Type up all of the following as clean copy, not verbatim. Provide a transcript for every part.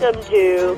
welcome to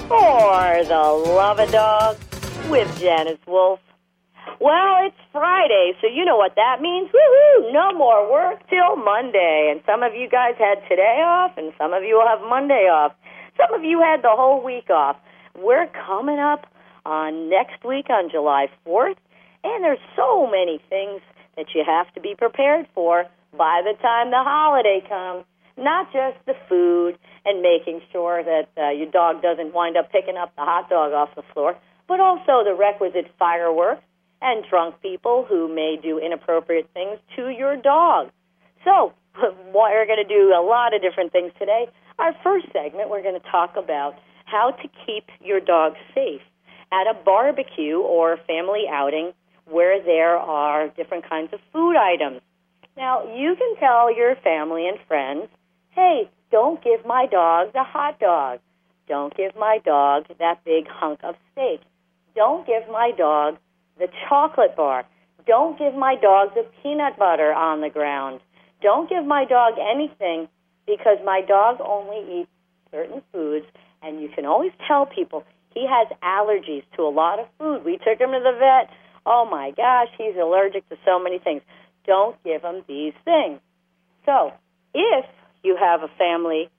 For the Love of Dog with Janice Wolf. Well, it's Friday, so you know what that means. Woohoo! No more work till Monday. And some of you guys had today off, and some of you will have Monday off. Some of you had the whole week off. We're coming up on next week on July 4th, and there's so many things that you have to be prepared for by the time the holiday comes. Not just the food and making sure that your dog doesn't wind up picking up the hot dog off the floor, but also the requisite fireworks and drunk people who may do inappropriate things to your dog. So we're going to do a lot of different things today. Our first segment, we're going to talk about how to keep your dog safe at a barbecue or family outing where there are different kinds of food items. Now, you can tell your family and friends, hey, don't give my dog the hot dog. Don't give my dog that big hunk of steak. Don't give my dog the chocolate bar. Don't give my dog the peanut butter on the ground. Don't give my dog anything because my dog only eats certain foods, and you can always tell people he has allergies to a lot of food. We took him to the vet. Oh, my gosh, he's allergic to so many things. Don't give him these things. So if you have a family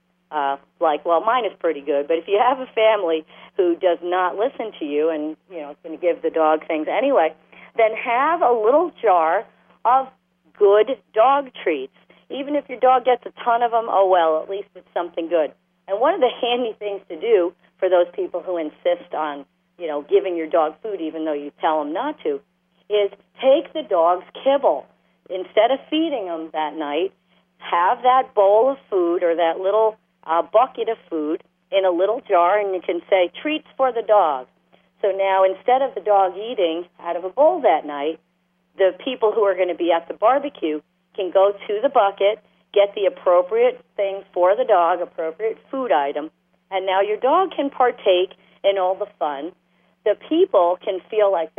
mine is pretty good, but if you have a family who does not listen to you and, is going to give the dog things anyway, then have a little jar of good dog treats. Even if your dog gets a ton of them, oh, well, at least it's something good. And one of the handy things to do for those people who insist on, giving your dog food even though you tell them not to, is take the dog's kibble. Instead of feeding them that night, have that bowl of food or that little bucket of food in a little jar, and you can say, treats for the dog. So now instead of the dog eating out of a bowl that night, the people who are going to be at the barbecue can go to the bucket, get the appropriate thing for the dog, appropriate food item, and now your dog can partake in all the fun. The people can feel like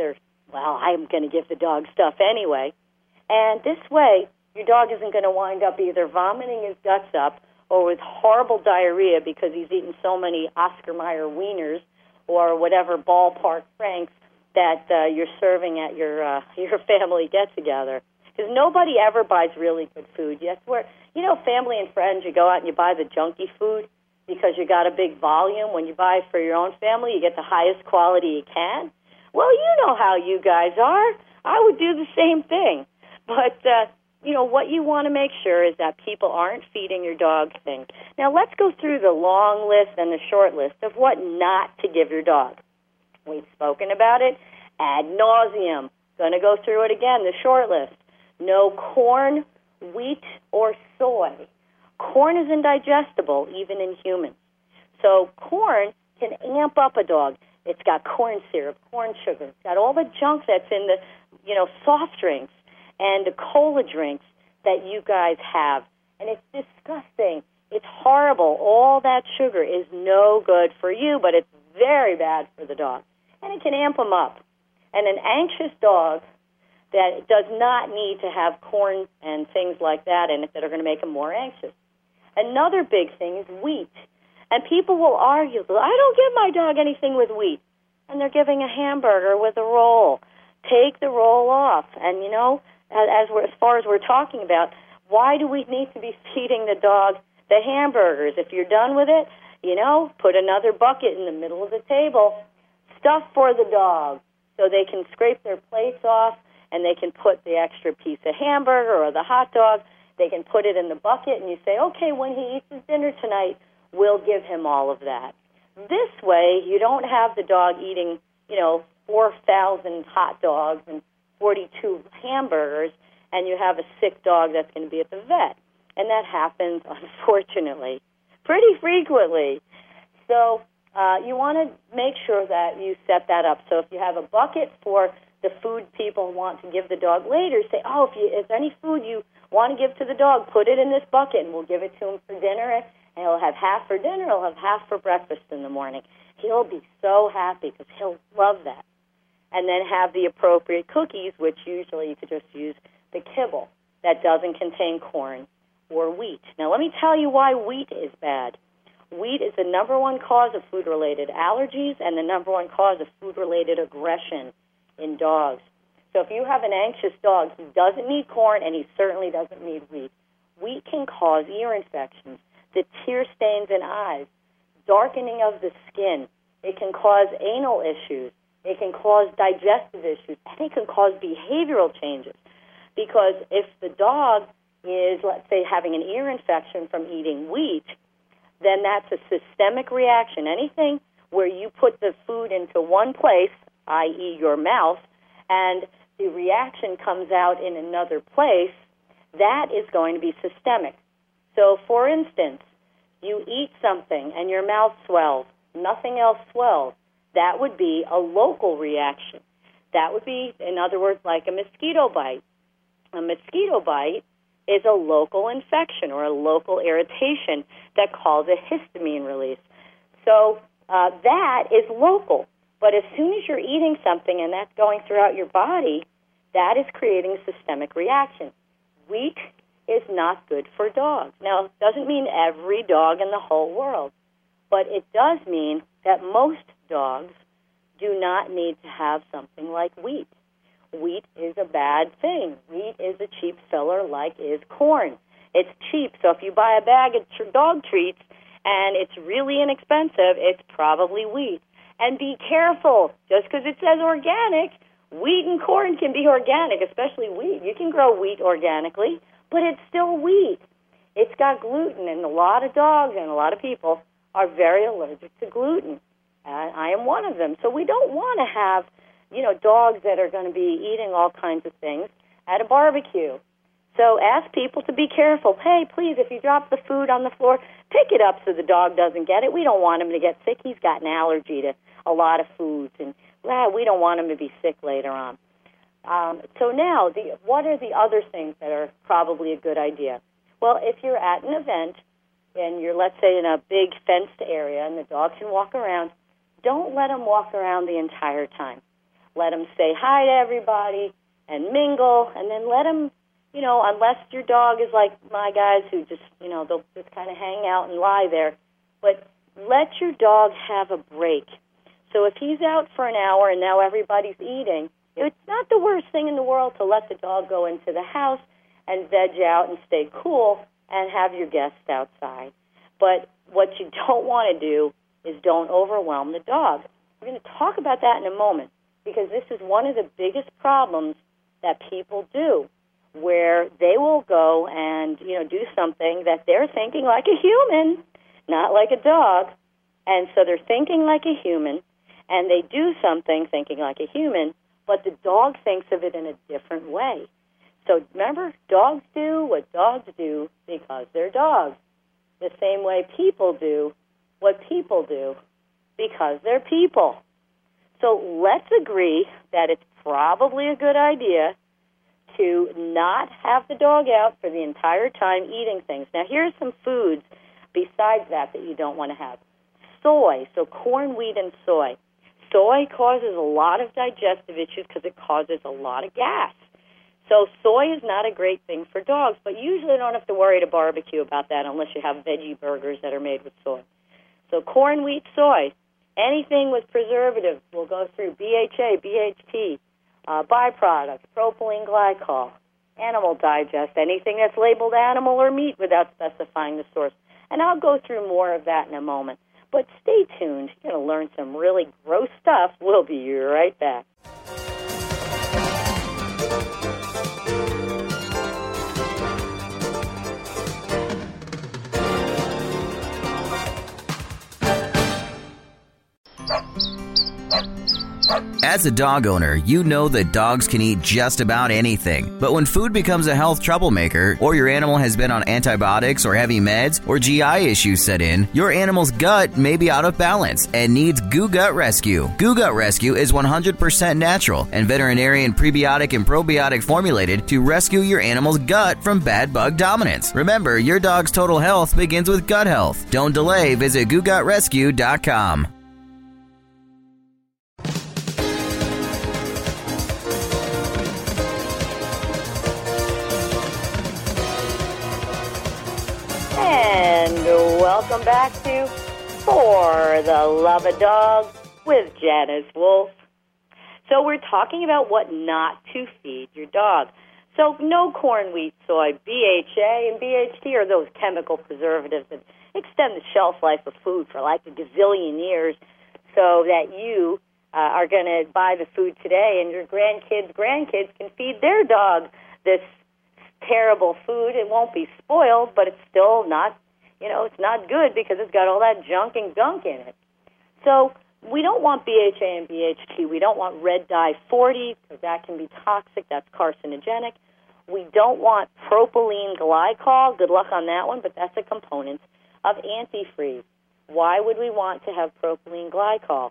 I'm going to give the dog stuff anyway. And this way, your dog isn't going to wind up either vomiting his guts up or with horrible diarrhea because he's eaten so many Oscar Mayer wieners or whatever ballpark franks that you're serving at your family get-together. Because nobody ever buys really good food. Yes, family and friends, you go out and you buy the junky food because you got a big volume. When you buy for your own family, you get the highest quality you can. Well, you know how you guys are. I would do the same thing. But, what you want to make sure is that people aren't feeding your dog things. Now, let's go through the long list and the short list of what not to give your dog. We've spoken about it ad nauseum. Going to go through it again, the short list. No corn, wheat, or soy. Corn is indigestible, even in humans. So corn can amp up a dog. It's got corn syrup, corn sugar. It's got all the junk that's in the, soft drinks and the cola drinks that you guys have. And it's disgusting. It's horrible. All that sugar is no good for you, but it's very bad for the dog. And it can amp them up. And an anxious dog that does not need to have corn and things like that in it that are going to make them more anxious. Another big thing is wheat. And people will argue, I don't give my dog anything with wheat. And they're giving a hamburger with a roll. Take the roll off. And, as far as we're talking about, why do we need to be feeding the dog the hamburgers? If you're done with it, put another bucket in the middle of the table. Stuff for the dog so they can scrape their plates off and they can put the extra piece of hamburger or the hot dog. They can put it in the bucket and you say, okay, when he eats his dinner tonight, we'll give him all of that. This way, you don't have the dog eating, 4,000 hot dogs and 42 hamburgers, and you have a sick dog that's going to be at the vet. And that happens, unfortunately, pretty frequently. So you want to make sure that you set that up. So if you have a bucket for the food people want to give the dog later, say, if there's any food you want to give to the dog, put it in this bucket, and we'll give it to him for dinner. And he'll have half for dinner, he'll have half for breakfast in the morning. He'll be so happy because he'll love that. And then have the appropriate cookies, which usually you could just use the kibble that doesn't contain corn or wheat. Now, let me tell you why wheat is bad. Wheat is the number one cause of food-related allergies and the number one cause of food-related aggression in dogs. So if you have an anxious dog, he doesn't need corn and he certainly doesn't need wheat. Wheat can cause ear infections, the tear stains in eyes, darkening of the skin. It can cause anal issues. It can cause digestive issues. And it can cause behavioral changes. Because if the dog is, let's say, having an ear infection from eating wheat, then that's a systemic reaction. Anything where you put the food into one place, i.e. your mouth, and the reaction comes out in another place, that is going to be systemic. So, for instance, you eat something and your mouth swells, nothing else swells. That would be a local reaction. That would be, in other words, like a mosquito bite. A mosquito bite is a local infection or a local irritation that causes a histamine release. So that is local. But as soon as you're eating something and that's going throughout your body, that is creating a systemic reaction. Wheat is not good for dogs. Now, it doesn't mean every dog in the whole world, but it does mean that most dogs do not need to have something like wheat. Wheat is a bad thing. Wheat is a cheap filler like is corn. It's cheap, so if you buy a bag of dog treats and it's really inexpensive, it's probably wheat. And be careful, just because it says organic, wheat and corn can be organic, especially wheat. You can grow wheat organically, but it's still wheat. It's got gluten, and a lot of dogs and a lot of people are very allergic to gluten. I am one of them. So we don't want to have, dogs that are going to be eating all kinds of things at a barbecue. So ask people to be careful. Hey, please, if you drop the food on the floor, pick it up so the dog doesn't get it. We don't want him to get sick. He's got an allergy to a lot of foods, and we don't want him to be sick later on. So now, what are the other things that are probably a good idea? Well, if you're at an event and you're, let's say, in a big fenced area and the dog can walk around, don't let him walk around the entire time. Let him say hi to everybody and mingle, and then let him, unless your dog is like my guys who just, they'll just kind of hang out and lie there. But let your dog have a break. So if he's out for an hour and now everybody's eating, it's not the worst thing in the world to let the dog go into the house and veg out and stay cool and have your guests outside. But what you don't want to do is don't overwhelm the dog. We're going to talk about that in a moment, because this is one of the biggest problems that people do, where they will go and, do something that they're thinking like a human, not like a dog. And so they're thinking like a human, and they do something thinking like a human, but the dog thinks of it in a different way. So remember, dogs do what dogs do because they're dogs. The same way people do what people do because they're people. So let's agree that it's probably a good idea to not have the dog out for the entire time eating things. Now, here's some foods besides that you don't want to have. Soy, so corn, wheat, and soy. Soy causes a lot of digestive issues because it causes a lot of gas. So soy is not a great thing for dogs, but usually you don't have to worry at a barbecue about that unless you have veggie burgers that are made with soy. So corn, wheat, soy. Anything with preservatives will go through BHA, BHT, byproducts, propylene glycol, animal digest, anything that's labeled animal or meat without specifying the source. And I'll go through more of that in a moment. But stay tuned. You're going to learn some really gross stuff. We'll be right back. As a dog owner, you know that dogs can eat just about anything. But when food becomes a health troublemaker, or your animal has been on antibiotics or heavy meds, or GI issues set in, your animal's gut may be out of balance and needs Goo Gut Rescue. Goo Gut Rescue is 100% natural and veterinarian prebiotic and probiotic formulated to rescue your animal's gut from bad bug dominance. Remember, your dog's total health begins with gut health. Don't delay. Visit GooGutRescue.com. And welcome back to For the Love of Dog with Janice Wolf. So we're talking about what not to feed your dog. So no corn, wheat, soy, BHA and BHT are those chemical preservatives that extend the shelf life of food for like a gazillion years so that you are going to buy the food today and your grandkids can feed their dog this terrible food. It won't be spoiled, but it's still not, it's not good because it's got all that junk and gunk in it. So we don't want BHA and BHT. We don't want red dye 40 because that can be toxic. That's carcinogenic. We don't want propylene glycol. Good luck on that one, but that's a component of antifreeze. Why would we want to have propylene glycol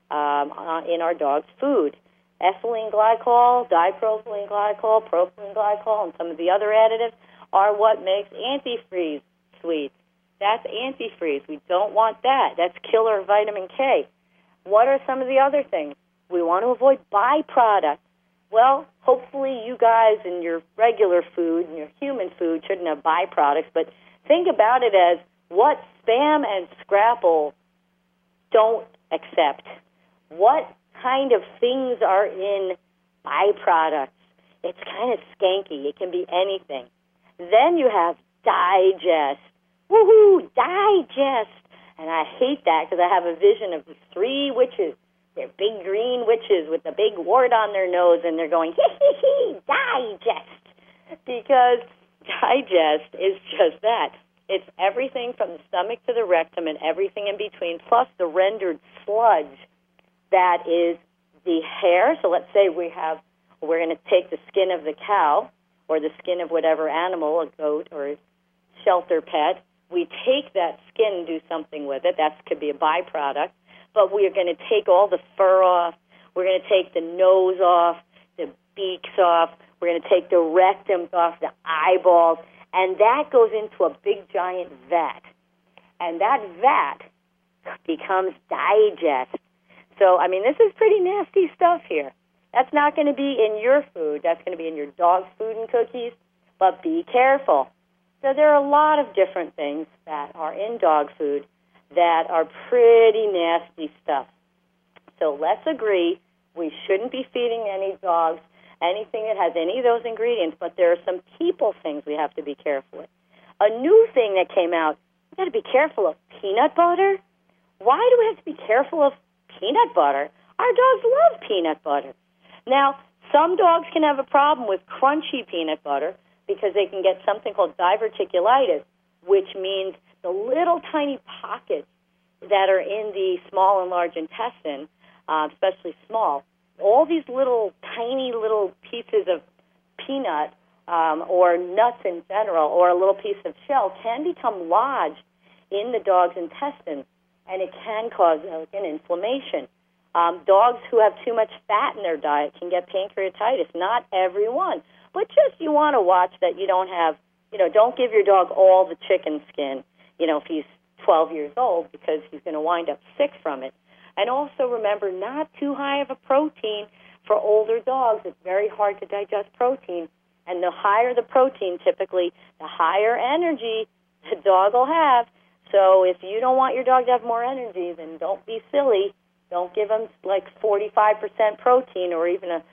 in our dog's food? Ethylene glycol, dipropylene glycol, propylene glycol, and some of the other additives are what makes antifreeze sweet. That's antifreeze. We don't want that. That's killer vitamin K. What are some of the other things? We want to avoid byproducts. Well, hopefully you guys in your regular food and your human food shouldn't have byproducts, but think about it as what Spam and Scrapple don't accept. What kind of things are in byproducts? It's kind of skanky. It can be anything. Then you have digest. Woohoo, digest. And I hate that because I have a vision of the three witches. They're big green witches with a big wart on their nose, and they're going, hee, digest. Because digest is just that. It's everything from the stomach to the rectum and everything in between, plus the rendered sludge that is the hair. So let's say we're going to take the skin of the cow or the skin of whatever animal, a goat or a shelter pet. We take that skin and do something with it. That could be a byproduct. But we are going to take all the fur off. We're going to take the nose off, the beaks off. We're going to take the rectums off, the eyeballs. And that goes into a big, giant vat. And that vat becomes digest. So, this is pretty nasty stuff here. That's not going to be in your food. That's going to be in your dog's food and cookies. But be careful. So there are a lot of different things that are in dog food that are pretty nasty stuff. So let's agree we shouldn't be feeding any dogs anything that has any of those ingredients, but there are some people things we have to be careful with. A new thing that came out, you got to be careful of peanut butter. Why do we have to be careful of peanut butter? Our dogs love peanut butter. Now, some dogs can have a problem with crunchy peanut butter because they can get something called diverticulitis, which means the little tiny pockets that are in the small and large intestine, especially small, all these little tiny little pieces of peanut or nuts in general or a little piece of shell can become lodged in the dog's intestines, and it can cause an inflammation. Dogs who have too much fat in their diet can get pancreatitis. Not everyone. But just you want to watch that you don't have, don't give your dog all the chicken skin, if he's 12 years old because he's going to wind up sick from it. And also remember, not too high of a protein for older dogs. It's very hard to digest protein. And the higher the protein, typically, the higher energy the dog will have. So if you don't want your dog to have more energy, then don't be silly. Don't give him like 45% protein or even a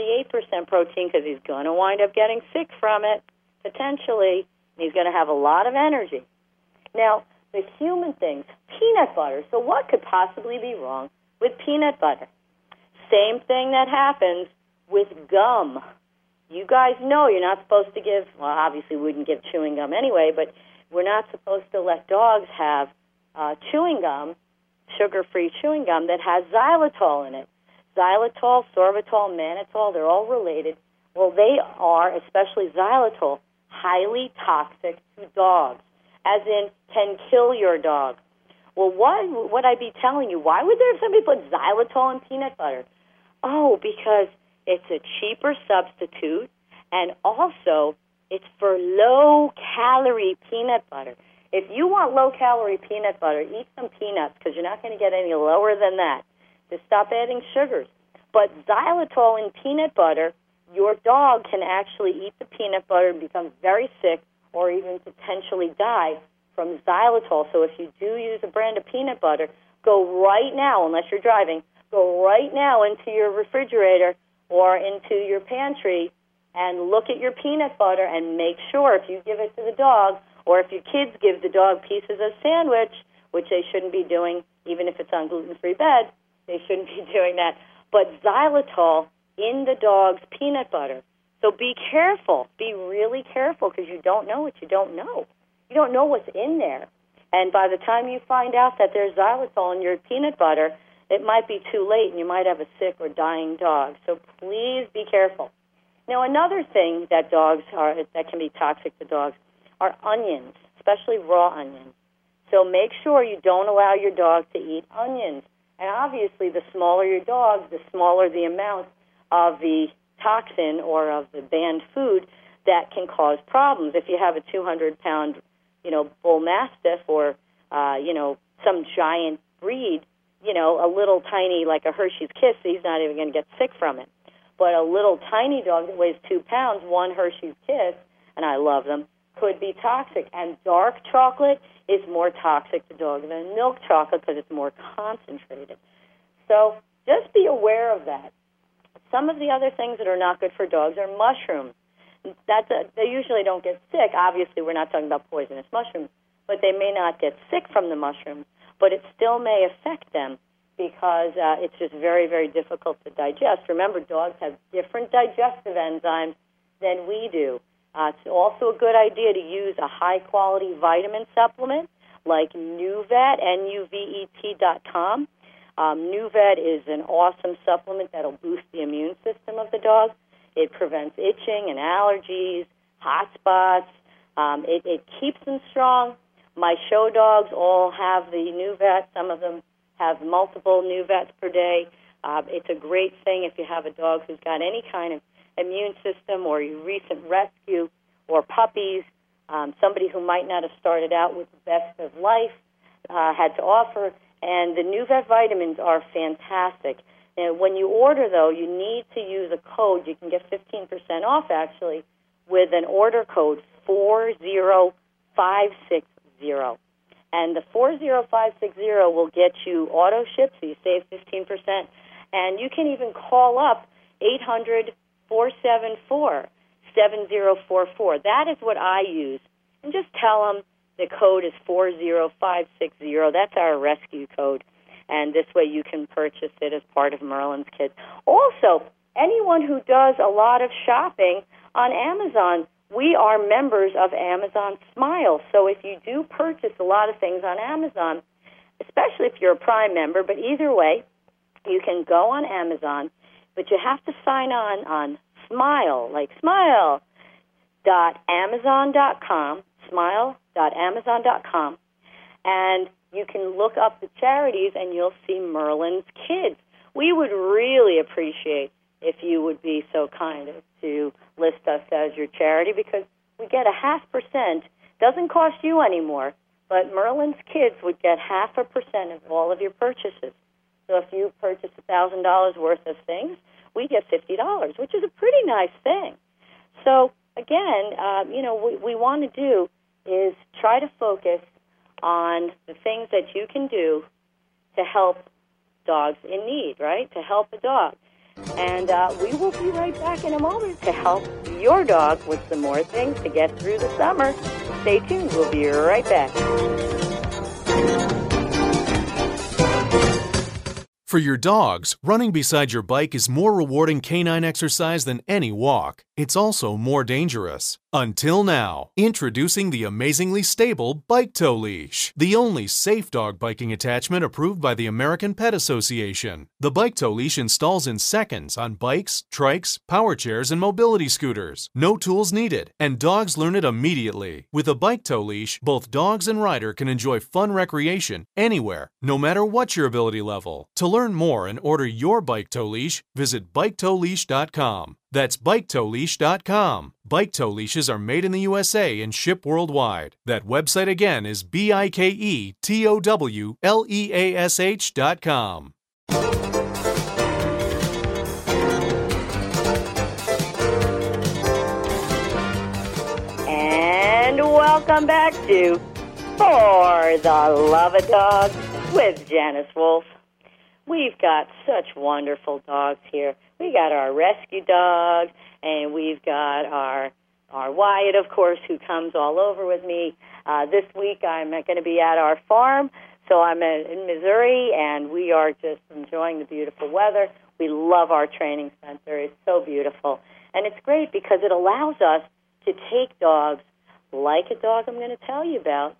38% protein because he's going to wind up getting sick from it, potentially. He's going to have a lot of energy. Now, the human things, peanut butter. So what could possibly be wrong with peanut butter? Same thing that happens with gum. You guys know you're not supposed to give, well, obviously we wouldn't give chewing gum anyway, but we're not supposed to let dogs have chewing gum, sugar-free chewing gum that has xylitol in it. Xylitol, sorbitol, mannitol, they're all related. Well, they are, especially xylitol, highly toxic to dogs, as in can kill your dog. Well, why would I be telling you? Why would there somebody put xylitol in peanut butter? Oh, because it's a cheaper substitute, and also it's for low-calorie peanut butter. If you want low-calorie peanut butter, eat some peanuts because you're not going to get any lower than that. Just stop adding sugars. But xylitol in peanut butter, your dog can actually eat the peanut butter and become very sick or even potentially die from xylitol. So if you do use a brand of peanut butter, go right now, unless you're driving, go right now into your refrigerator or into your pantry and look at your peanut butter and make sure if you give it to the dog or if your kids give the dog pieces of sandwich, which they shouldn't be doing, even if it's on gluten-free bed, they shouldn't be doing that. But xylitol in the dog's peanut butter. So be careful. Be really careful because you don't know what you don't know. You don't know what's in there. And by the time you find out that there's xylitol in your peanut butter, it might be too late and you might have a sick or dying dog. So please be careful. Now, another thing that can be toxic to dogs are onions, especially raw onions. So make sure you don't allow your dog to eat onions. And obviously, the smaller your dog, the smaller the amount of the toxin or of the banned food that can cause problems. If you have a 200-pound, bull mastiff or, some giant breed, a little tiny, like a Hershey's Kiss, he's not even going to get sick from it. But a little tiny dog that weighs 2 pounds, one Hershey's Kiss, and I love them, could be toxic. And dark chocolate is more toxic to dogs than milk chocolate because it's more concentrated. So just be aware of that. Some of the other things that are not good for dogs are mushrooms. They usually don't get sick. Obviously, we're not talking about poisonous mushrooms, but they may not get sick from the mushrooms, but it still may affect them because it's just very, very difficult to digest. Remember, dogs have different digestive enzymes than we do. It's also a good idea to use a high-quality vitamin supplement like NuVet, NuVet.com. NuVet is an awesome supplement that will boost the immune system of the dog. It prevents itching and allergies, hot spots. It keeps them strong. My show dogs all have the NuVet. Some of them have multiple NuVets per day. It's a great thing if you have a dog who's got any kind of immune system or your recent rescue or puppies, somebody who might not have started out with the best of life had to offer. And the NuVet vitamins are fantastic. And when you order, though, you need to use a code. You can get 15% off, actually, with an order code 40560. And the 40560 will get you auto ship, so you save 15%. And you can even call up 800-474-7044. That is what I use. And just tell them the code is 40560. That's our rescue code. And this way you can purchase it as part of Merlin's Kids. Also, anyone who does a lot of shopping on Amazon, we are members of Amazon Smile. So if you do purchase a lot of things on Amazon, especially if you're a Prime member, but either way, you can go on Amazon, but you have to sign on Smile, like smile.amazon.com, smile.amazon.com, and you can look up the charities and you'll see Merlin's Kids. We would really appreciate if you would be so kind as to list us as your charity because we get 0.5%. Doesn't cost you anymore, but Merlin's Kids would get 0.5% of all of your purchases. So if you purchase $1,000 worth of things, we get $50, which is a pretty nice thing. So again, what we want to do is try to focus on the things that you can do to help dogs in need, right? To help a dog. And we will be right back in a moment to help your dog with some more things to get through the summer. Stay tuned. We'll be right back. For your dogs, running beside your bike is more rewarding canine exercise than any walk. It's also more dangerous. Until now, introducing the amazingly stable Bike Tow Leash, the only safe dog biking attachment approved by the American Pet Association. The Bike Tow Leash installs in seconds on bikes, trikes, power chairs, and mobility scooters. No tools needed, and dogs learn it immediately. With a Bike Tow Leash, both dogs and rider can enjoy fun recreation anywhere, no matter what your ability level. To learn more and order your Bike Tow Leash, visit BikeTowLeash.com. That's BikeTowLeash.com. Bike Tow Leashes are made in the USA and ship worldwide. That website again is BikeTowLeash.com. And welcome back to For the Love of Dogs with Janice Wolf. We've got such wonderful dogs here. We got our rescue dog, and we've got our Wyatt, of course, who comes all over with me. This week I'm going to be at our farm, so I'm in Missouri, and we are just enjoying the beautiful weather. We love our training center. It's so beautiful. And it's great because it allows us to take dogs, like a dog I'm going to tell you about,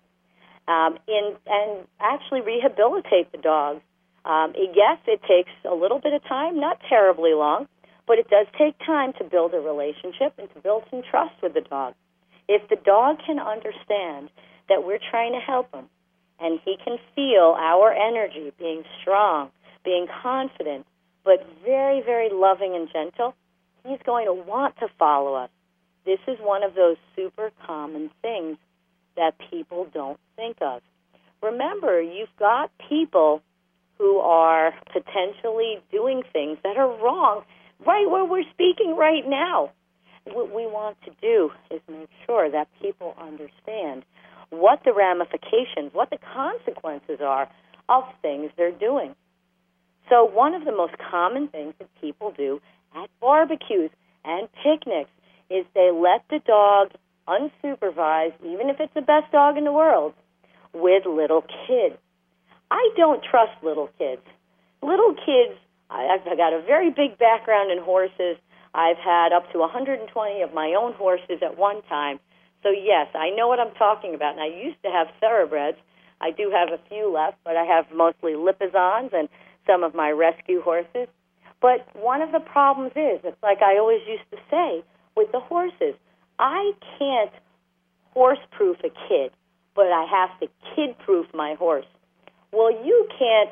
and actually rehabilitate the dogs. Yes, it takes a little bit of time, not terribly long, but it does take time to build a relationship and to build some trust with the dog. If the dog can understand that we're trying to help him, and he can feel our energy, being strong, being confident, but very, very loving and gentle, he's going to want to follow us. This is one of those super common things that people don't think of. Remember, you've got people who are potentially doing things that are wrong right where we're speaking right now. What we want to do is make sure that people understand what the ramifications, what the consequences are of things they're doing. So one of the most common things that people do at barbecues and picnics is they let the dog unsupervised, even if it's the best dog in the world, with little kids. I don't trust little kids. Little kids, I've got a very big background in horses. I've had up to 120 of my own horses at one time. So, yes, I know what I'm talking about. And I used to have thoroughbreds. I do have a few left, but I have mostly Lipizzans and some of my rescue horses. But one of the problems is, it's like I always used to say with the horses, I can't horse-proof a kid, but I have to kid-proof my horse. Well, you can't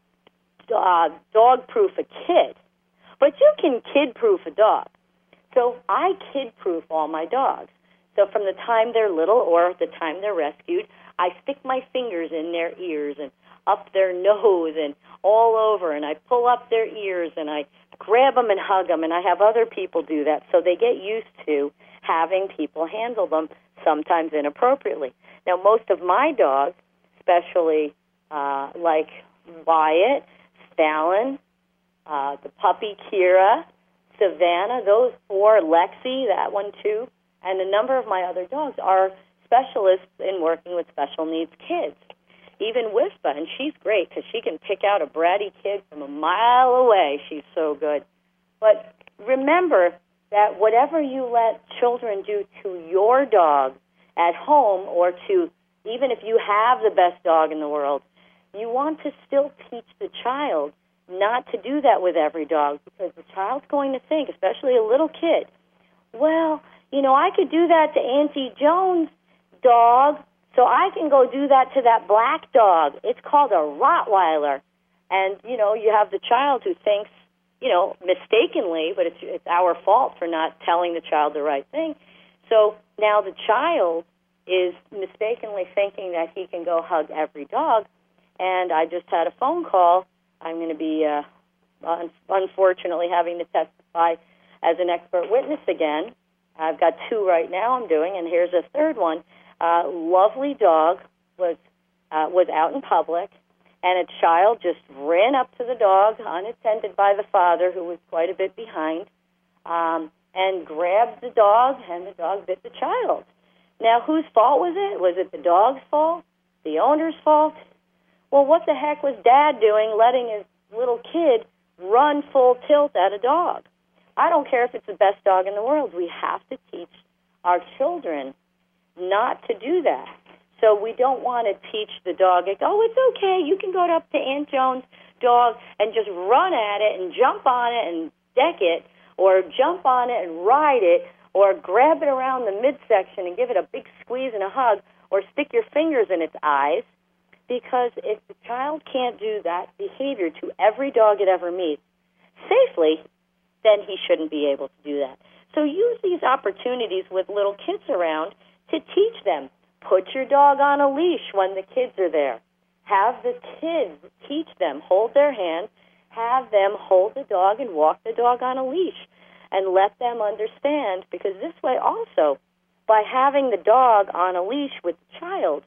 dog-proof a kid, but you can kid-proof a dog. So I kid-proof all my dogs. So from the time they're little or the time they're rescued, I stick my fingers in their ears and up their nose and all over, and I pull up their ears and I grab them and hug them, and I have other people do that so they get used to having people handle them, sometimes inappropriately. Now, most of my dogs, especially like Wyatt, Fallon, the puppy Kira, Savannah, those four, Lexi, that one too, and a number of my other dogs are specialists in working with special needs kids. Even Wispa, and she's great because she can pick out a bratty kid from a mile away. She's so good. But remember that whatever you let children do to your dog at home, or to, even if you have the best dog in the world, you want to still teach the child not to do that with every dog, because the child's going to think, especially a little kid, well, you know, I could do that to Auntie Joan's dog, so I can go do that to that black dog. It's called a Rottweiler. And, you know, you have the child who thinks, you know, mistakenly, but it's our fault for not telling the child the right thing. So now the child is mistakenly thinking that he can go hug every dog. And I just had a phone call. I'm going to be, unfortunately, having to testify as an expert witness again. I've got two right now I'm doing, and here's a third one. Lovely dog was out in public, and a child just ran up to the dog, unattended by the father, who was quite a bit behind, and grabbed the dog, and the dog bit the child. Now, whose fault was it? Was it the dog's fault? The owner's fault? Well, what the heck was Dad doing letting his little kid run full tilt at a dog? I don't care if it's the best dog in the world. We have to teach our children not to do that. So we don't want to teach the dog, oh, it's okay, you can go up to Aunt Joan's dog and just run at it and jump on it and deck it, or jump on it and ride it, or grab it around the midsection and give it a big squeeze and a hug, or stick your fingers in its eyes, because if the child can't do that behavior to every dog it ever meets safely, then he shouldn't be able to do that. So use these opportunities with little kids around to teach them. Put your dog on a leash when the kids are there. Have the kids teach them, hold their hand, have them hold the dog and walk the dog on a leash, and let them understand, because this way also, by having the dog on a leash with the child,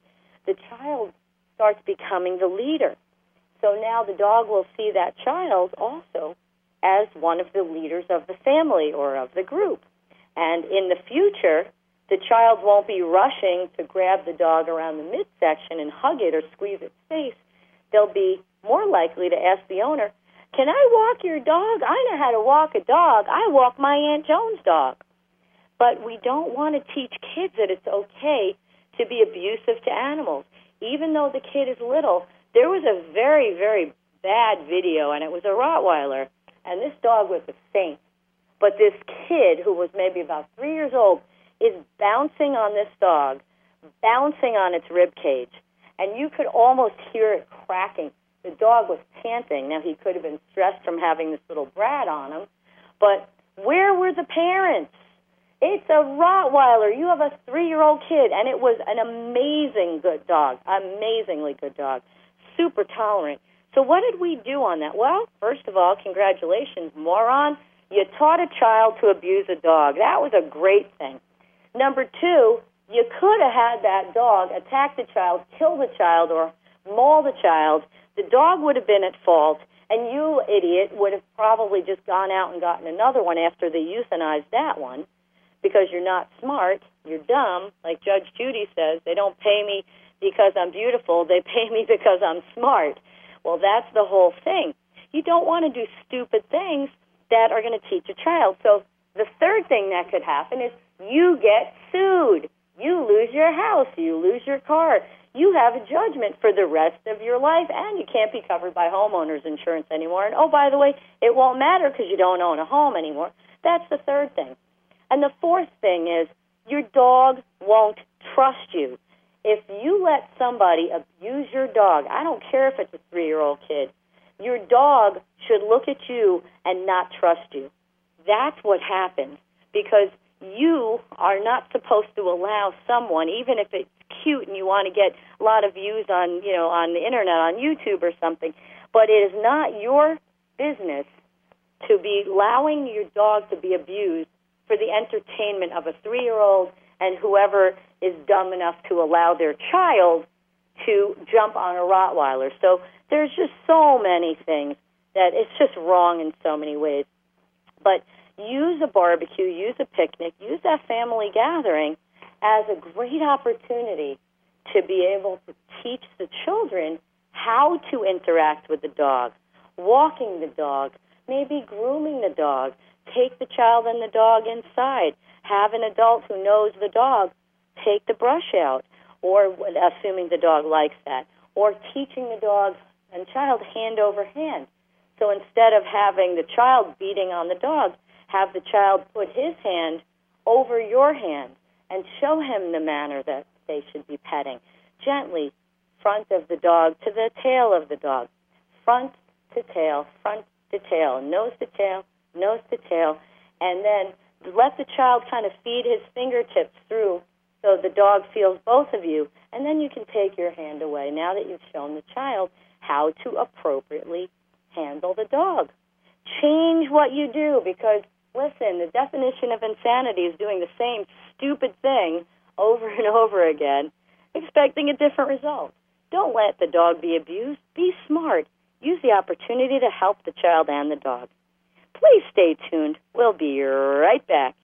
the child starts becoming the leader. So now the dog will see that child also as one of the leaders of the family or of the group. And in the future, the child won't be rushing to grab the dog around the midsection and hug it or squeeze its face. They'll be more likely to ask the owner, "Can I walk your dog? I know how to walk a dog. I walk my Aunt Joan's dog." But we don't want to teach kids that it's okay to be abusive to animals. Even though the kid is little, there was a very, very bad video, and it was a Rottweiler, and this dog was a saint. But this kid, who was maybe about 3 years old, is bouncing on this dog, bouncing on its rib cage, and you could almost hear it cracking. The dog was panting. Now, he could have been stressed from having this little brat on him, but where were the parents? It's a Rottweiler. You have a 3-year-old kid, and it was an amazing good dog, amazingly good dog, super tolerant. So what did we do on that? Well, first of all, congratulations, moron. You taught a child to abuse a dog. That was a great thing. Number 2, you could have had that dog attack the child, kill the child, or maul the child. The dog would have been at fault, and you, idiot, would have probably just gone out and gotten another one after they euthanized that one, because you're not smart, you're dumb. Like Judge Judy says, they don't pay me because I'm beautiful, they pay me because I'm smart. Well, that's the whole thing. You don't want to do stupid things that are going to teach a child. So the third thing that could happen is you get sued. You lose your house. You lose your car. You have a judgment for the rest of your life, and you can't be covered by homeowners insurance anymore. And, oh, by the way, it won't matter because you don't own a home anymore. That's the third thing. And the fourth thing is your dog won't trust you. If you let somebody abuse your dog, I don't care if it's a 3-year-old kid, your dog should look at you and not trust you. That's what happens, because you are not supposed to allow someone, even if it's cute and you want to get a lot of views on, on the internet, on YouTube or something, but it is not your business to be allowing your dog to be abused for the entertainment of a 3-year-old and whoever is dumb enough to allow their child to jump on a Rottweiler. So there's just so many things that it's just wrong in so many ways. But use a barbecue, use a picnic, use that family gathering as a great opportunity to be able to teach the children how to interact with the dog, walking the dog, maybe grooming the dog, take the child and the dog inside, have an adult who knows the dog take the brush out, or assuming the dog likes that, or teaching the dog and child hand over hand. So instead of having the child beating on the dog, have the child put his hand over your hand and show him the manner that they should be petting. Gently, front of the dog to the tail of the dog, front to tail, nose to tail, nose to tail, and then let the child kind of feed his fingertips through so the dog feels both of you, and then you can take your hand away now that you've shown the child how to appropriately handle the dog. Change what you do, because, listen, the definition of insanity is doing the same stupid thing over and over again, expecting a different result. Don't let the dog be abused. Be smart. Use the opportunity to help the child and the dog. Please stay tuned. We'll be right back.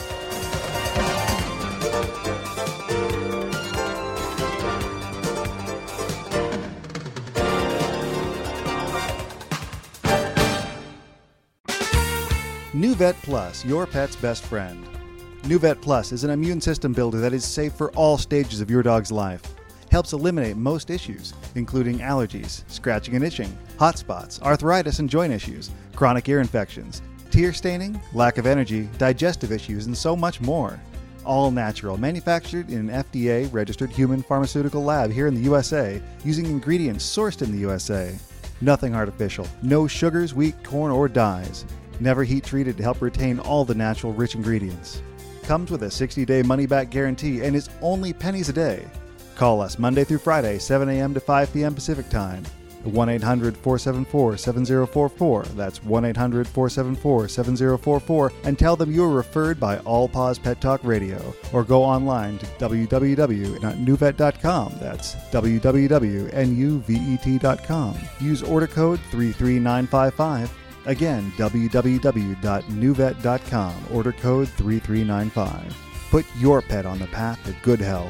NuVet Plus, your pet's best friend. NuVet Plus is an immune system builder that is safe for all stages of your dog's life. Helps eliminate most issues, including allergies, scratching and itching, hot spots, arthritis and joint issues, chronic ear infections, tear staining, lack of energy, digestive issues, and so much more. All natural, manufactured in an FDA-registered human pharmaceutical lab here in the USA, using ingredients sourced in the USA. Nothing artificial, no sugars, wheat, corn, or dyes. Never heat treated to help retain all the natural rich ingredients. Comes with a 60-day money-back guarantee and is only pennies a day. Call us Monday through Friday, 7 a.m. to 5 p.m. Pacific Time. 1-800-474-7044. That's 1-800-474-7044. And tell them you were referred by All Paws Pet Talk Radio. Or go online to www.nuvet.com. That's www.nuvet.com. Use order code 33955. Again, www.nuvet.com. Order code 3395. Put your pet on the path to good health.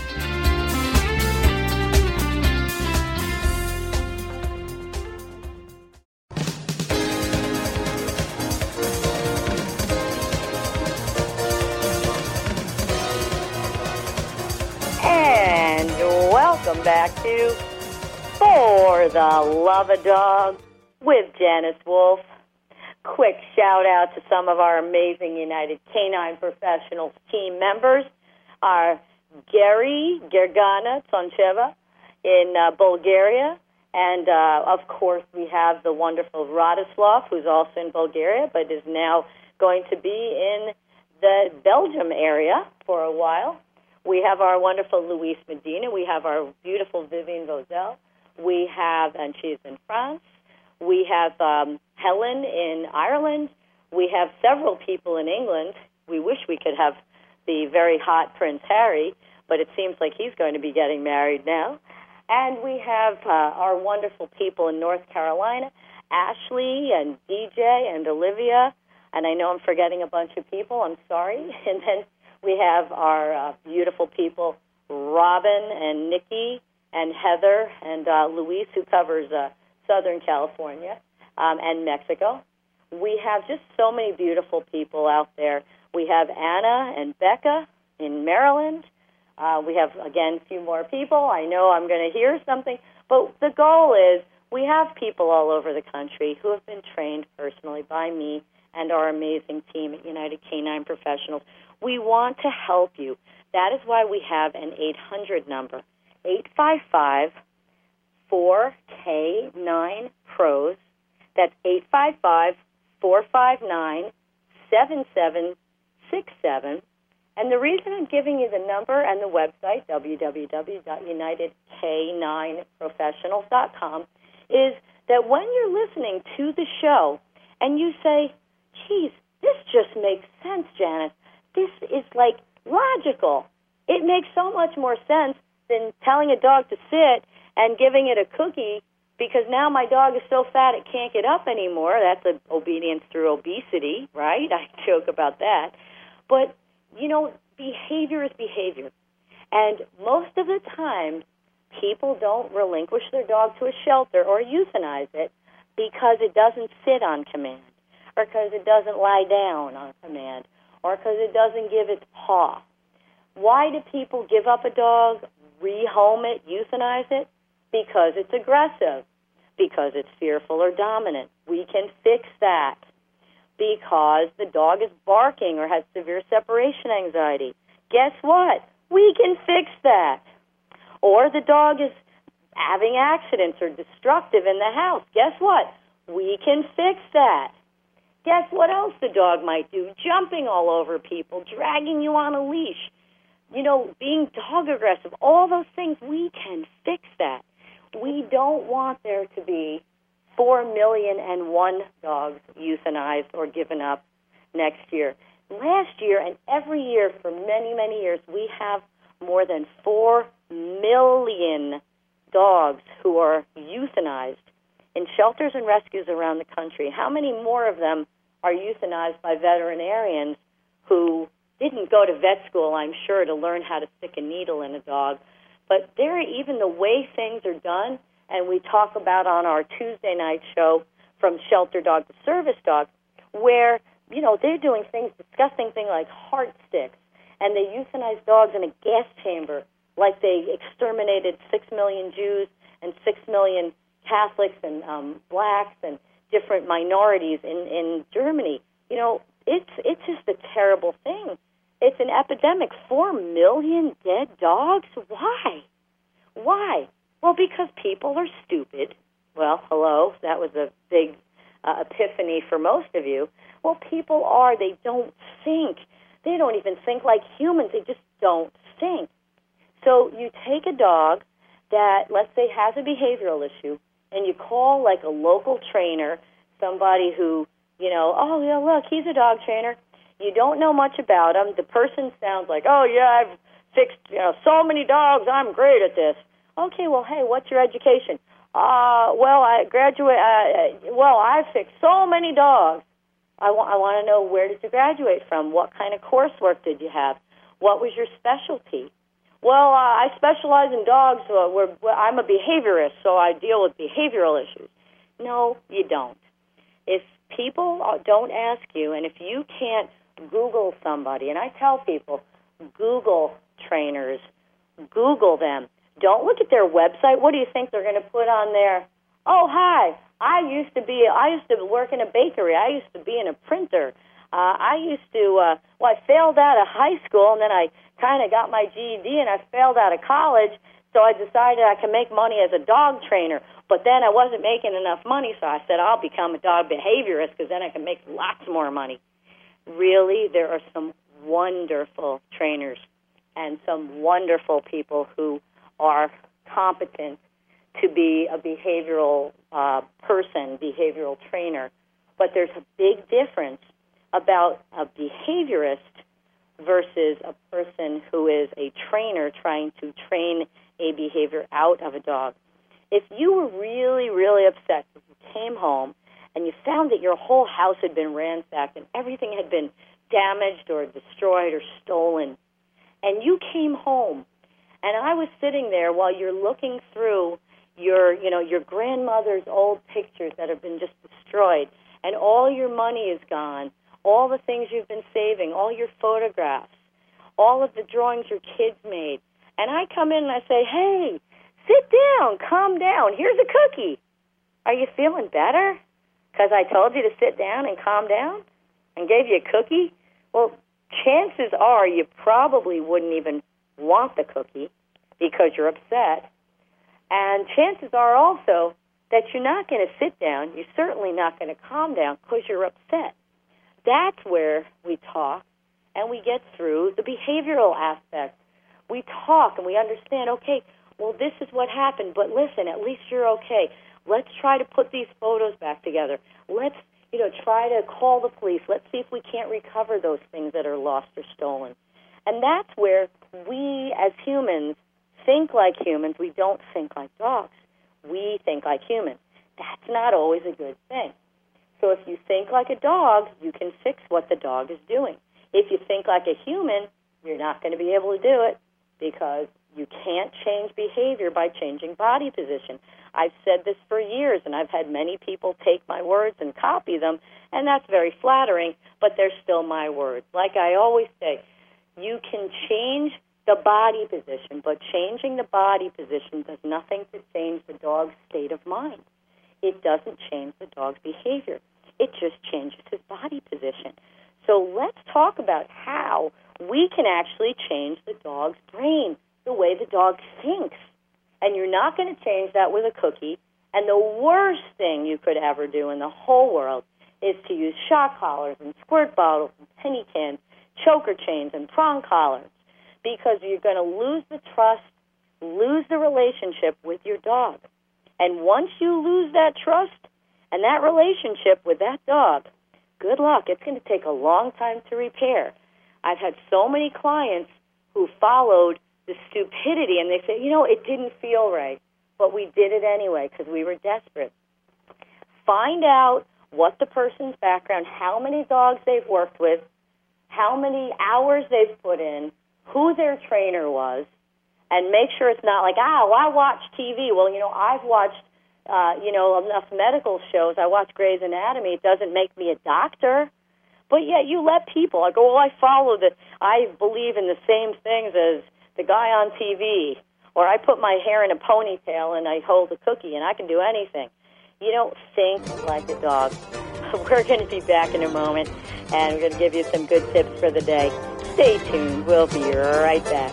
And welcome back to For the Love of Dog with Janice Wolf. Quick shout out to some of our amazing United Canine Professionals team members. Our Gary Gergana Tsoncheva in Bulgaria. And, of course, we have the wonderful Radislav, who's also in Bulgaria, but is now going to be in the Belgium area for a while. We have our wonderful Luis Medina. We have our beautiful Vivian Vozell. We have, and she's in France. We have Helen in Ireland. We have several people in England. We wish we could have the very hot Prince Harry, but it seems like he's going to be getting married now. And we have our wonderful people in North Carolina, Ashley and DJ and Olivia. And I know I'm forgetting a bunch of people. I'm sorry. And then we have our beautiful people, Robin and Nikki and Heather and Luis, who covers Southern California and Mexico. We have just so many beautiful people out there. We have Anna and Becca in Maryland. We have, again, a few more people. I know I'm going to hear something. But the goal is we have people all over the country who have been trained personally by me and our amazing team at United Canine Professionals. We want to help you. That is why we have an 800 number, 855-4K9-PROS. That's 855-459-7767. And the reason I'm giving you the number and the website, www.unitedk9professionals.com, is that when you're listening to the show and you say, geez, this just makes sense, Janice. This is like logical. It makes so much more sense than telling a dog to sit and giving it a cookie because now my dog is so fat it can't get up anymore. That's obedience through obesity, right? I joke about that. But, you know, behavior is behavior. And most of the time, people don't relinquish their dog to a shelter or euthanize it because it doesn't sit on command, or because it doesn't lie down on command, or because it doesn't give its paw. Why do people give up a dog, rehome it, euthanize it? Because it's aggressive, because it's fearful or dominant. We can fix that. Because the dog is barking or has severe separation anxiety. Guess what? We can fix that. Or the dog is having accidents or destructive in the house. Guess what? We can fix that. Guess what else the dog might do? Jumping all over people, dragging you on a leash, you know, being dog aggressive, all those things, we can fix that. We don't want there to be 4,000,001 dogs euthanized or given up next year. Last year and every year for many, many years, we have more than 4 million dogs who are euthanized in shelters and rescues around the country. How many more of them are euthanized by veterinarians who didn't go to vet school, I'm sure, to learn how to stick a needle in a dog? But there, even the way things are done, and we talk about on our Tuesday night show from shelter dog to service dog, where, you know, they're doing things, disgusting things like heart sticks, and they euthanize dogs in a gas chamber like they exterminated 6 million Jews and 6 million Catholics and blacks and different minorities in Germany. You know, it's just a terrible thing. It's an epidemic. 4 million dead dogs? Why? Why? Well, because people are stupid. Well, hello, that was a big epiphany for most of you. Well, people are. They don't think. They don't even think like humans. They just don't think. So you take a dog that, let's say, has a behavioral issue, and you call like a local trainer, somebody who, oh, yeah, look, he's a dog trainer. You don't know much about him. The person sounds like, oh, yeah, I've fixed so many dogs. I'm great at this. Okay, well, hey, what's your education? Well, I graduate. I fixed so many dogs. I want to know, where did you graduate from? What kind of coursework did you have? What was your specialty? Well, I specialize in dogs. I'm a behaviorist, so I deal with behavioral issues. No, you don't. If people don't ask you, and if you can't Google somebody, and I tell people, Google trainers, Google them. Don't look at their website. What do you think they're going to put on there? Oh, hi. I used to work in a bakery. I used to be in a printer. I failed out of high school, and then I kind of got my GED, and I failed out of college, so I decided I could make money as a dog trainer. But then I wasn't making enough money, so I said I'll become a dog behaviorist because then I can make lots more money. Really, there are some wonderful trainers and some wonderful people who are competent to be a behavioral person, behavioral trainer. But there's a big difference about a behaviorist versus a person who is a trainer trying to train a behavior out of a dog. If you were really, really upset if you came home and you found that your whole house had been ransacked and everything had been damaged or destroyed or stolen, and you came home and I was sitting there while you're looking through your grandmother's old pictures that have been just destroyed, and all your money is gone, all the things you've been saving, all your photographs, all of the drawings your kids made, and I come in and I say, hey, sit down, calm down, here's a cookie. Are you feeling better? Because I told you to sit down and calm down and gave you a cookie? Well, chances are you probably wouldn't even want the cookie because you're upset. And chances are also that you're not going to sit down. You're certainly not going to calm down because you're upset. That's where we talk and we get through the behavioral aspect. We talk and we understand, okay, well, this is what happened, but listen, at least you're okay. Let's try to put these photos back together. Let's, try to call the police. Let's see if we can't recover those things that are lost or stolen. And that's where we as humans think like humans. We don't think like dogs. We think like humans. That's not always a good thing. So if you think like a dog, you can fix what the dog is doing. If you think like a human, you're not going to be able to do it because you can't change behavior by changing body position. I've said this for years, and I've had many people take my words and copy them, and that's very flattering, but they're still my words. Like I always say, you can change the body position, but changing the body position does nothing to change the dog's state of mind. It doesn't change the dog's behavior. It just changes his body position. So let's talk about how we can actually change the dog's brain, the way the dog thinks. And you're not going to change that with a cookie. And the worst thing you could ever do in the whole world is to use shock collars and squirt bottles and penny cans, choker chains and prong collars, because you're going to lose the trust, lose the relationship with your dog. And once you lose that trust and that relationship with that dog, good luck. It's going to take a long time to repair. I've had so many clients who followed the stupidity, and they say, it didn't feel right, but we did it anyway because we were desperate. Find out what the person's background, how many dogs they've worked with, how many hours they've put in, who their trainer was, and make sure it's not like, I watch TV. Well, I've watched, enough medical shows. I watch Grey's Anatomy. It doesn't make me a doctor. But yet you let people, I go, I believe in the same things as the guy on TV, or I put my hair in a ponytail and I hold a cookie and I can do anything. Think like a dog. We're going to be back in a moment, and we're going to give you some good tips for the day. Stay tuned. We'll be right back.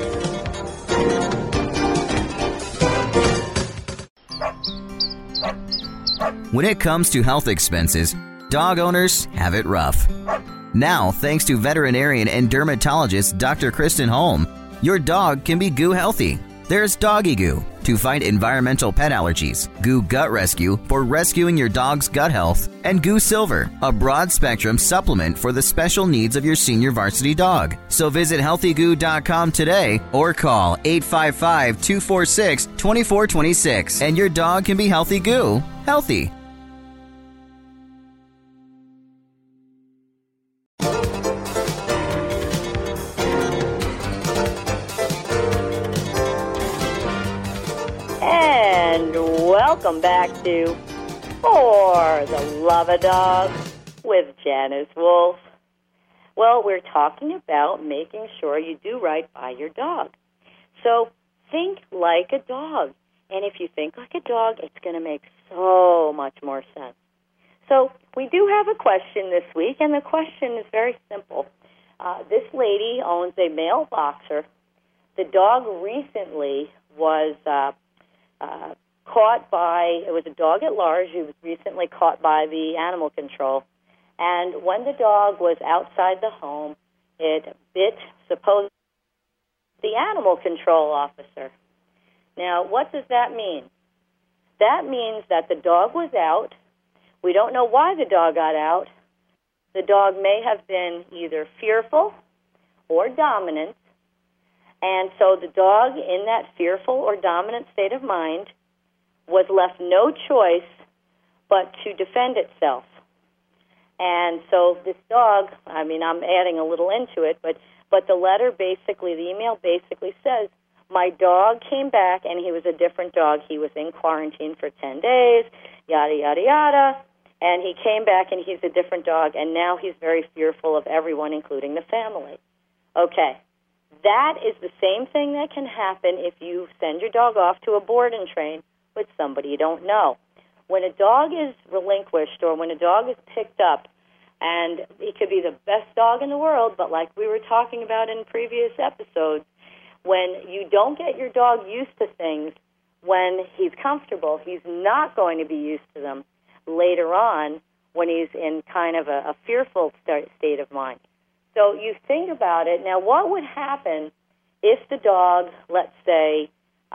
When it comes to health expenses, dog owners have it rough. Now, thanks to veterinarian and dermatologist Dr. Kristen Holm, your dog can be goo healthy. There's Doggy Goo to fight environmental pet allergies, Goo Gut Rescue for rescuing your dog's gut health, and Goo Silver, a broad-spectrum supplement for the special needs of your senior varsity dog. So visit healthygoo.com today or call 855-246-2426 and your dog can be Healthy Goo, healthy. And welcome back to For the Love of Dog with Janice Wolf. Well, we're talking about making sure you do right by your dog. So think like a dog. And if you think like a dog, it's going to make so much more sense. So we do have a question this week, and the question is very simple. This lady owns a male boxer. The dog recently was caught by, it was a dog at large. He was recently caught by the animal control. And when the dog was outside the home, it bit, supposedly, the animal control officer. Now, what does that mean? That means that the dog was out. We don't know why the dog got out. The dog may have been either fearful or dominant. And so the dog, in that fearful or dominant state of mind, was left no choice but to defend itself. And so this dog, I mean, I'm adding a little into it, but the letter basically, the email basically says, my dog came back and he was a different dog. He was in quarantine for 10 days, yada, yada, yada. And he came back and he's a different dog, and now he's very fearful of everyone, including the family. Okay. That is the same thing that can happen if you send your dog off to a board and train with somebody you don't know. When a dog is relinquished or when a dog is picked up, and it could be the best dog in the world, but like we were talking about in previous episodes, when you don't get your dog used to things when he's comfortable, he's not going to be used to them later on when he's in kind of a fearful state of mind. So you think about it. Now, what would happen if the dog, let's say,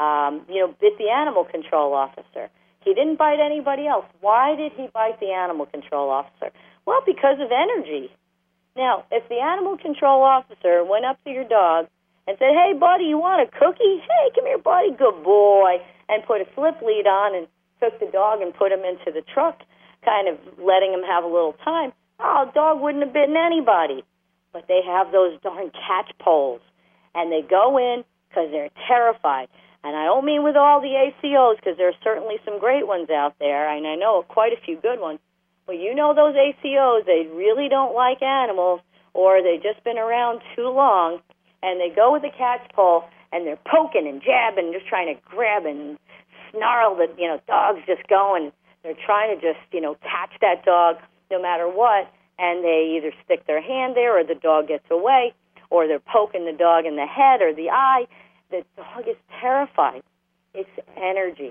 bit the animal control officer? He didn't bite anybody else. Why did he bite the animal control officer? Well, because of energy. Now, if the animal control officer went up to your dog and said, hey, buddy, you want a cookie? Hey, come here, buddy, good boy, and put a slip lead on and took the dog and put him into the truck, kind of letting him have a little time, the dog wouldn't have bitten anybody. But they have those darn catch poles, and they go in because they're terrified. And I don't mean with all the ACOs, because there are certainly some great ones out there, and I know quite a few good ones. But you know those ACOs, they really don't like animals, or they've just been around too long, and they go with the catch pole, and they're poking and jabbing, just trying to grab and snarl the, dog's just going. They're trying to just, catch that dog no matter what, and they either stick their hand there or the dog gets away, or they're poking the dog in the head or the eye. The dog is terrified. It's energy.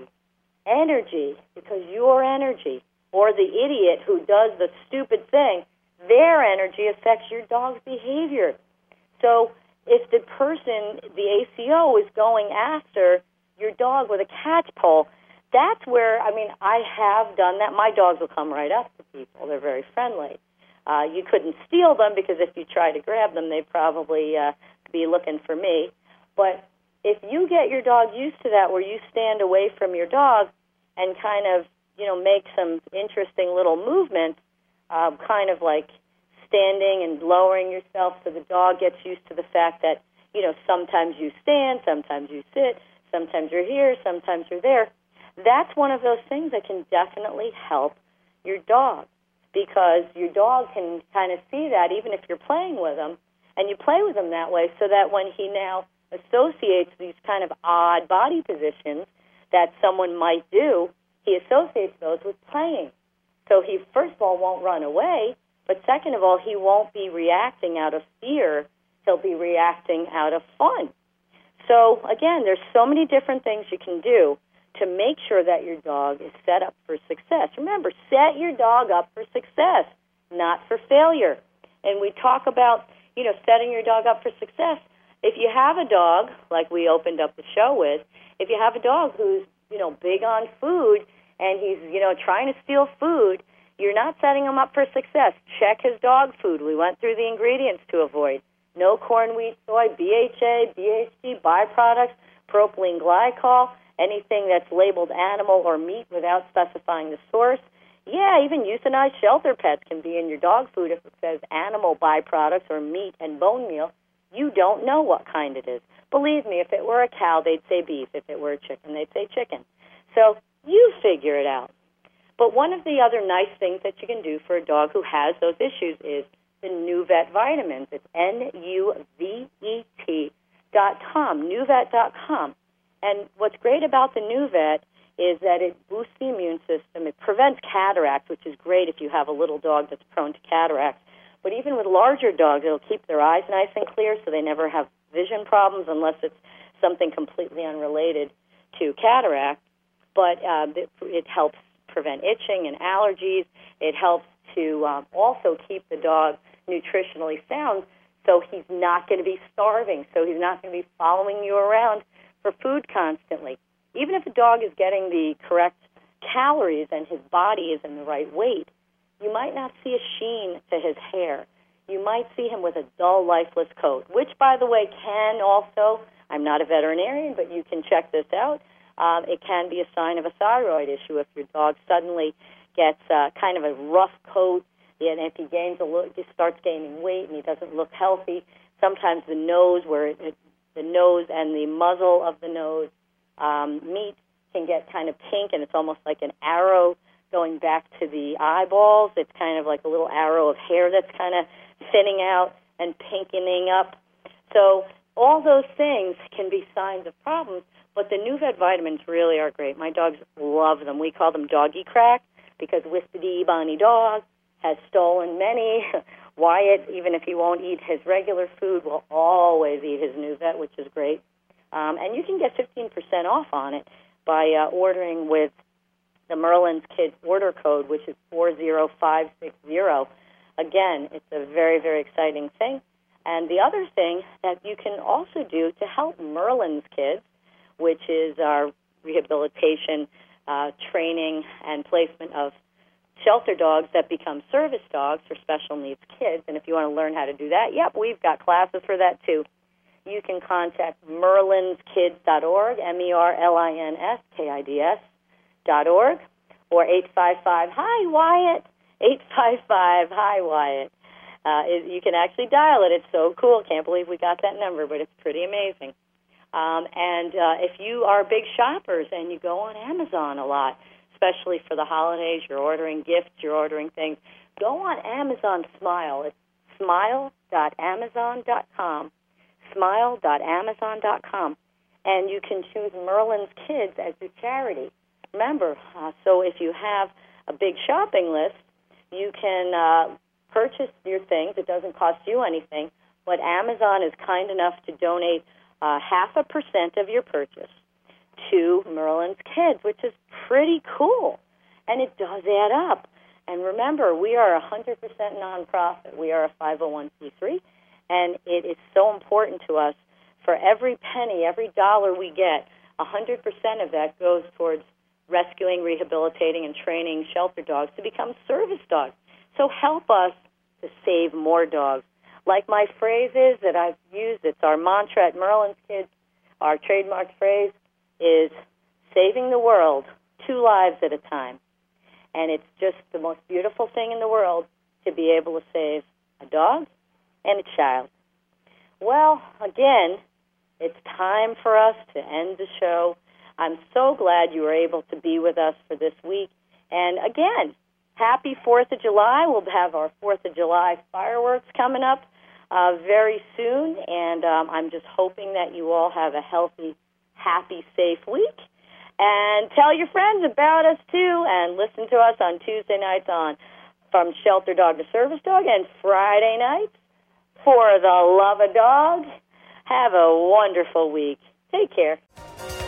Energy, because your energy, or the idiot who does the stupid thing, their energy affects your dog's behavior. So if the person, the ACO, is going after your dog with a catch pole, that's where, I have done that. My dogs will come right up to people. They're very friendly. You couldn't steal them, because if you try to grab them, they'd probably be looking for me. But if you get your dog used to that, where you stand away from your dog and kind of, make some interesting little movements, kind of like standing and lowering yourself so the dog gets used to the fact that, sometimes you stand, sometimes you sit, sometimes you're here, sometimes you're there. That's one of those things that can definitely help your dog, because your dog can kind of see that even if you're playing with him, and you play with him that way so that when he now associates these kind of odd body positions that someone might do, he associates those with playing. So he, first of all, won't run away, but second of all, he won't be reacting out of fear. He'll be reacting out of fun. So, again, there's so many different things you can do to make sure that your dog is set up for success. Remember, set your dog up for success, not for failure. And we talk about, setting your dog up for success. if you have a dog, like we opened up the show with, if you have a dog who's, big on food and he's, trying to steal food, you're not setting him up for success. Check his dog food. We went through the ingredients to avoid. No corn, wheat, soy, BHA, BHT, byproducts, propylene glycol, anything that's labeled animal or meat without specifying the source. Yeah, even euthanized shelter pets can be in your dog food if it says animal byproducts or meat and bone meal. You don't know what kind it is. Believe me, if it were a cow, they'd say beef. If it were a chicken, they'd say chicken. So you figure it out. But one of the other nice things that you can do for a dog who has those issues is the NuVet vitamins. It's NuVet.com, NuVet.com. And what's great about the NuVet is that it boosts the immune system. It prevents cataracts, which is great if you have a little dog that's prone to cataracts. But even with larger dogs, it'll keep their eyes nice and clear so they never have vision problems unless it's something completely unrelated to cataract. But it helps prevent itching and allergies. It helps to also keep the dog nutritionally sound so he's not going to be starving, so he's not going to be following you around for food constantly. Even if a dog is getting the correct calories and his body is in the right weight, you might not see a sheen to his hair. You might see him with a dull, lifeless coat, which, by the way, can also, I'm not a veterinarian, but you can check this out, it can be a sign of a thyroid issue if your dog suddenly gets kind of a rough coat, and if he starts gaining weight and he doesn't look healthy. Sometimes the nose, the nose and the muzzle of the nose meat can get kind of pink, and it's almost like an arrow going back to the eyeballs. It's kind of like a little arrow of hair that's kind of thinning out and pinkening up. So all those things can be signs of problems, but the NuVet vitamins really are great. My dogs love them. We call them doggy crack because Whiskey Bonnie Dog has stolen many. Wyatt, even if he won't eat his regular food, will always eat his NuVet, which is great. And you can get 15% off on it by ordering with the Merlin's Kids order code, which is 40560. Again, it's a very, very exciting thing. And the other thing that you can also do to help Merlin's Kids, which is our rehabilitation, training, and placement of shelter dogs that become service dogs for special needs kids. And if you want to learn how to do that, yep, we've got classes for that too. You can contact merlinskids.org, MERLINSKIDS.org, or 855-HI-WYATT, 855-HI-WYATT. You can actually dial it. It's so cool. Can't believe we got that number, but it's pretty amazing. And if you are big shoppers and you go on Amazon a lot, especially for the holidays, you're ordering gifts, you're ordering things, go on Amazon Smile. It's smile.amazon.com, smile.amazon.com, and you can choose Merlin's Kids as your charity. Remember, so if you have a big shopping list, you can purchase your things. It doesn't cost you anything, but Amazon is kind enough to donate 0.5% of your purchase to Merlin's Kids, which is pretty cool, and it does add up. And remember, we are 100% nonprofit. We are a 501c3, and it is so important to us. For every penny, every dollar we get, 100% of that goes towards rescuing, rehabilitating, and training shelter dogs to become service dogs. So help us to save more dogs. Like my phrase is that I've used, it's our mantra at Merlin's Kids, our trademark phrase is saving the world 2 lives at a time. And it's just the most beautiful thing in the world to be able to save a dog and a child. Well, again, it's time for us to end the show. I'm so glad you were able to be with us for this week. And again, happy 4th of July. We'll have our 4th of July fireworks coming up very soon. And I'm just hoping that you all have a healthy, happy, safe week. And tell your friends about us, too, and listen to us on Tuesday nights on From Shelter Dog to Service Dog and Friday nights For the Love of Dog. Have a wonderful week. Take care.